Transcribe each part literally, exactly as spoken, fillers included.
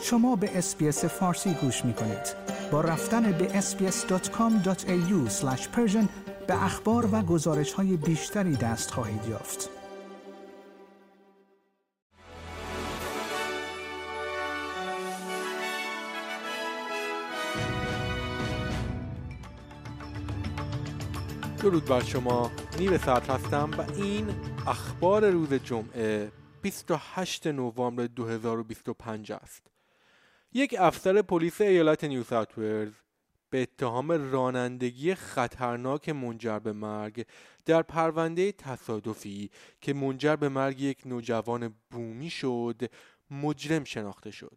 شما به اس‌بی‌اس فارسی گوش می‌کنید. با رفتن به اس بی اس دات کام دات ای یو اسلش پرشن به اخبار و گزارش‌های بیشتری دست خواهید یافت. درود بر شما، نیر ساعت هستم و این اخبار روز جمعه بیست و هشتم نوامبر دو هزار و بیست و پنج است. یک افسر پلیس ایالت نیو ساوت ولز به اتهام رانندگی خطرناک منجر به مرگ در پرونده تصادفی که منجر به مرگ یک نوجوان بومی شد مجرم شناخته شد.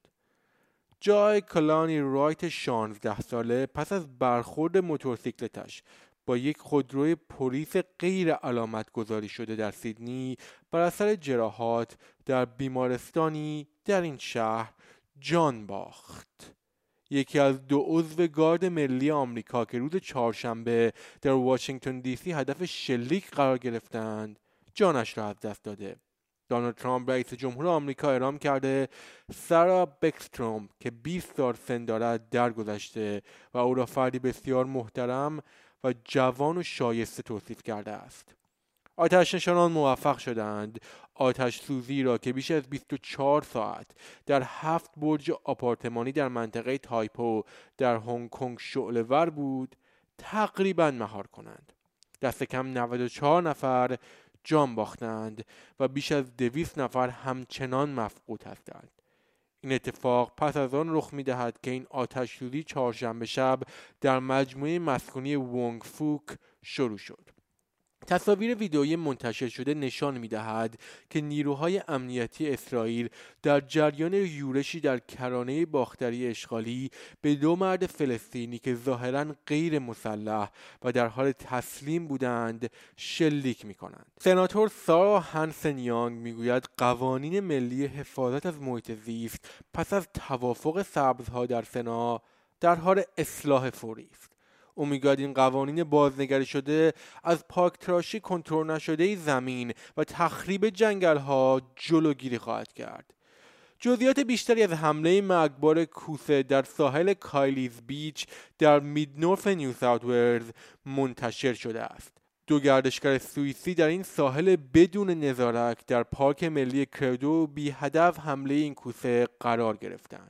جای کلانی رایت شانزده ساله پس از برخورد موتورسیکلتش با یک خودروی پلیس غیر علامت گذاری شده در سیدنی بر اثر جراحات در بیمارستانی در این شهر جان باخت. یکی از دو عضو گارد ملی آمریکا که روز چهارشنبه در واشنگتن دی سی هدف شلیک قرار گرفتند جانش را از دست داده. دونالد ترامپ رئیس جمهور آمریکا اعلام کرده سارا بکستروم که بیست سال سن دارد درگذشته و او را فردی بسیار محترم و جوان و شایسته توصیف کرده است. آتش نشانان موفق شدند آتش سوزی را که بیش از بیست و چهار ساعت در هفت برج آپارتمانی در منطقه تایپو در هنگ کنگ شعله‌ور بود تقریباً مهار کنند. دست کم نود و چهار نفر جان باختند و بیش از دویست نفر همچنان مفقود هستند. این اتفاق پس از آن رخ می‌دهد که این آتش سوزی چهارشنبه شب در مجموعه مسکونی وونگ فوک شروع شد. تصاویر ویدئویی منتشر شده نشان می‌دهد که نیروهای امنیتی اسرائیل در جریان یورشی در کرانه باختری اشغالی به دو مرد فلسطینی که ظاهراً غیر مسلح و در حال تسلیم بودند شلیک می‌کنند. سناتور سارا هانسن یانگ می‌گوید قوانین ملی حفاظت از محیط زیست پس از توافق سبزها در سنا در حال اصلاح فوری است. او میگوید این قوانین بازنگری شده از پاکتراشی کنترل نشده زمین و تخریب جنگل‌ها جلوگیری خواهد کرد. جزئیات بیشتری از حمله مرگبار کوسه در ساحل کایلیز بیچ در میدنورف نیو ساوت ولز منتشر شده است. دو گردشگر سوئیسی در این ساحل بدون نظارت در پارک ملی کردو بی هدف حمله این کوسه قرار گرفتند.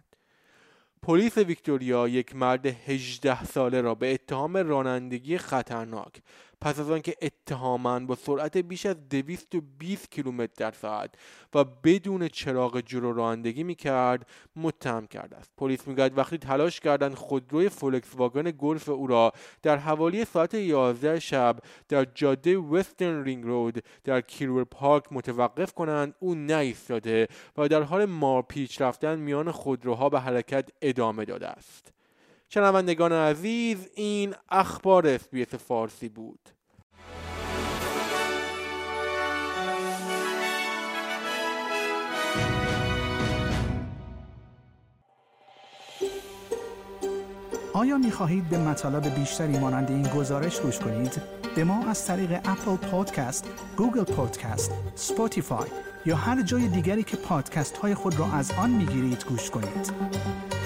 پلیس ویکتوریا یک مرد هجده ساله را به اتهام رانندگی خطرناک پس از آنکه اتهاماً با سرعت بیش از دویست و بیست کیلومتر در ساعت و بدون چراغ جلو رانندگی می‌کرد متهم کرده است. پلیس می‌گوید وقتی تلاش کردند خودروی فولکس واگن گلف او را در حوالی ساعت یازده شب در جاده وسترن رینگ رود در کیرور پارک متوقف کنند، او نایستاده و در حال مارپیچ رفتن میان خودروها به حرکت ادامه داده است. شنوندگان عزیز، این اخبار اس‌بی‌اس فارسی بود. آیا می خواهید به مطالب بیشتری مانند این گزارش گوش کنید؟ به ما از طریق اپل پادکست، گوگل پادکست، اسپاتیفای یا هر جای دیگری که پادکست های خود را از آن می گیرید گوش کنید.